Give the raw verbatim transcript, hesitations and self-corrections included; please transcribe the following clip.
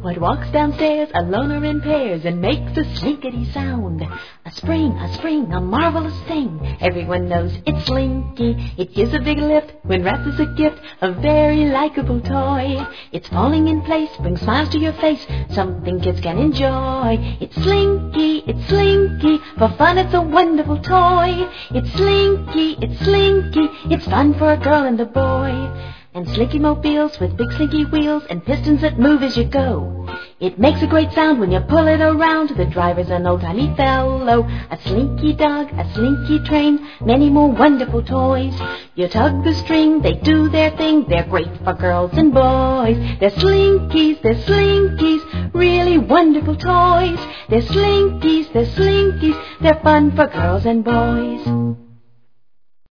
What walks downstairs alone or in pairs and makes a slinkity sound? A spring, a spring, a marvelous thing. Everyone knows it's Slinky. It gives a big lift when wrapped as a gift, a very likable toy. It's falling in place, brings smiles to your face, something kids can enjoy. It's Slinky, it's Slinky, for fun it's a wonderful toy. It's Slinky, it's Slinky, it's fun for a girl and a boy. And Slinky mobiles with big slinky wheels and pistons that move as you go. It makes a great sound when you pull it around. The driver's an old-timey fellow. A slinky dog, a slinky train, many more wonderful toys. You tug the string, they do their thing. They're great for girls and boys. They're slinkies, they're slinkies, really wonderful toys. They're slinkies, they're slinkies, they're fun for girls and boys.